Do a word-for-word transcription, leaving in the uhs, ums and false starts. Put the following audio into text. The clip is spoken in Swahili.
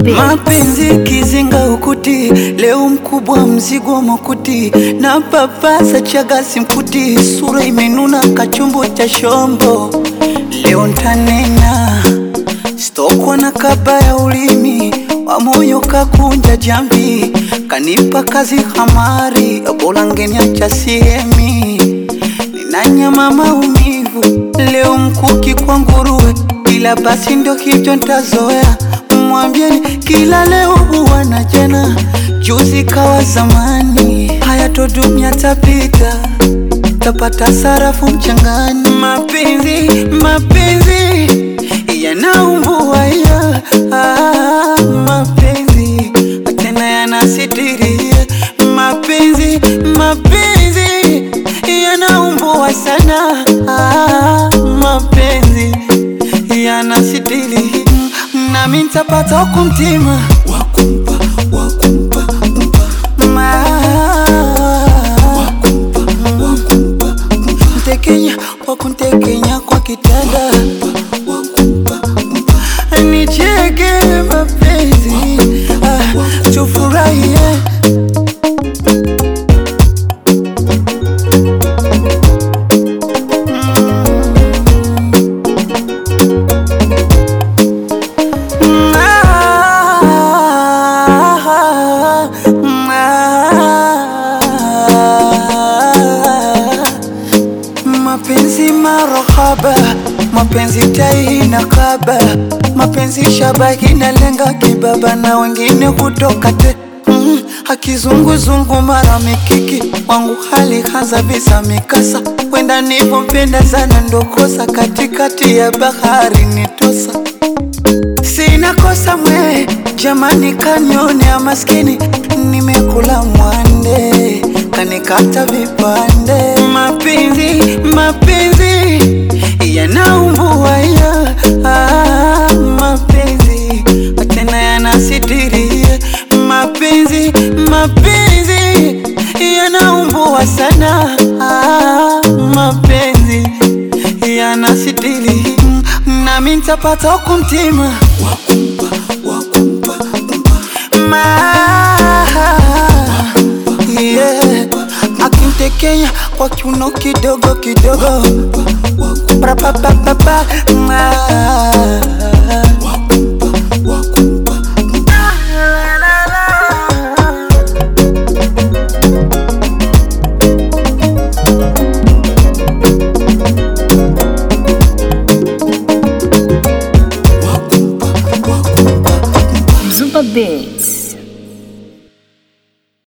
Beats. Mapenzi kizinga ukuti, leo mkubwa mzigo makuti, na papasa chagasi mkuti, sura imenuna kachumbo cha shombo. Leo ntanena, stokwa na kaba ya ulimi, wa moyo kakunja jambi, kanipa kazi hamari, bola ngenia cha siemi. Ninanyama maumivu, leo mkuki kwa nguruwe, ila basi ndo hicho ntazoea. Mwambieni kila leo huwa na jana, juzi kawa zamani, haya to dunia tapita, tapata sarafu mchangani. Mapenzi, mapenzi yanaumbua ya ah, mapenzi tena yanasitiria. Mapenzi, mapenzi yanaumbua sana ah, mapenzi yanasitiria. Nami nitapata kumtima wakumpa, wakumpa, kumpa ma wakumpa, wakumpa, kumpa Ntekenya, wakuntekenya kwa kitanda wakumpa, kumpa nicheke mapenzi ah, tufurahie. Mapenzi marahaba, mapenzi tai na kaba, mapenzi shabahi na lenga kibaba, na wengine hutoka te mm, hakizunguzungu mara mikiki, wangu hali hanza visa mikasa, wenda nipo mpenda sana ndokosa, katikati ya bahari nitosa. Sina kosa mwe, jamani kanyone ya maskini, nimekula mwande, kanikata vipande. Mapenzi, mapenzi yanaumbua ya ah, mapenzi tena yanasitiria. Mapenzi, mapenzi yanaumbua sana ah, mapenzi yanasitiria. Nami nitapata kumtima wakumpa, wakumpa, kumpa ma yeah. Akintekenya kwa kiuno kidogo kidogo pra pa pa pa pa ma wakumpa, wakumpa, kumpa la la la. Super Beats.